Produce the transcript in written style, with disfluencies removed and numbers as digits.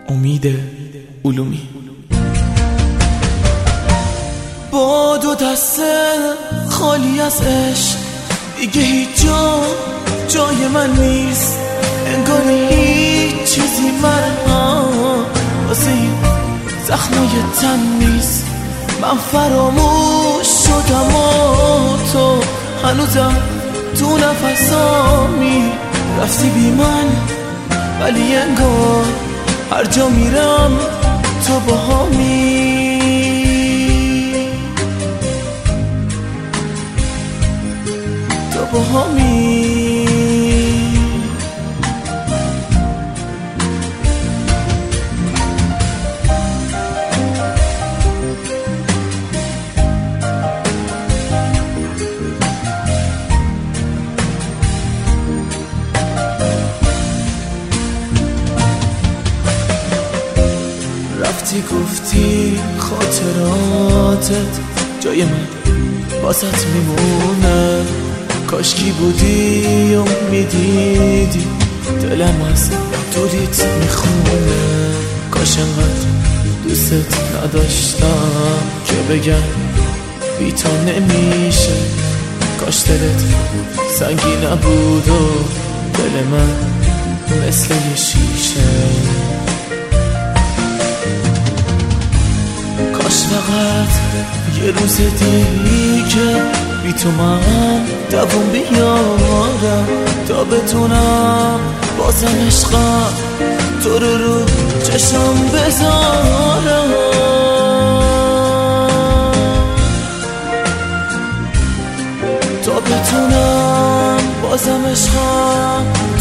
امید علومی. با دو دست خالی از عشق دیگه هیچ جای من نیست، انگار هیچ چیزی من واسه این زخمای تن نیست. من فراموش شدم و تو هنوزم تو نفسامی، رفتی بی من ولی انگار هر جا میرم تو باهامی. تو باهامی. رفتی گفتی خاطراتت جای من واسط میمونه، کاشکی بودی و میدیدی دلم از دوریت میخونه. کاش انقدر دوستت نداشتم که بگم بی تو نمیشه، کاش دلت سنگی نبود و دل من مثل یه شیشه. کاش فقط یه روز دیگه بی تو من دووم بیارم تا بتونم بازم عشقم تو رو چشم بذارم، تا بتونم بازم عشقم